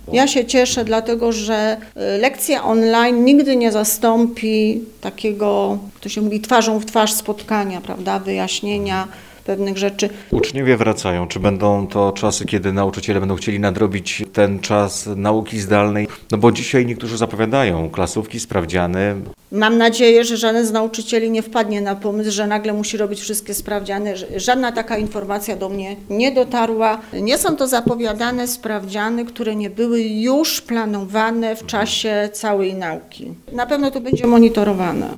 Ja się cieszę, dlatego że lekcja online nigdy nie zastąpi takiego, to się mówi, twarzą w twarz spotkania, prawda, wyjaśnienia pewnych rzeczy. Uczniowie wracają. Czy będą to czasy, kiedy nauczyciele będą chcieli nadrobić ten czas nauki zdalnej? No bo dzisiaj niektórzy zapowiadają klasówki, sprawdziany. Mam nadzieję, że żaden z nauczycieli nie wpadnie na pomysł, że nagle musi robić wszystkie sprawdziany. Żadna taka informacja do mnie nie dotarła. Nie są to zapowiadane sprawdziany, które nie były już planowane w czasie całej nauki. Na pewno to będzie monitorowane.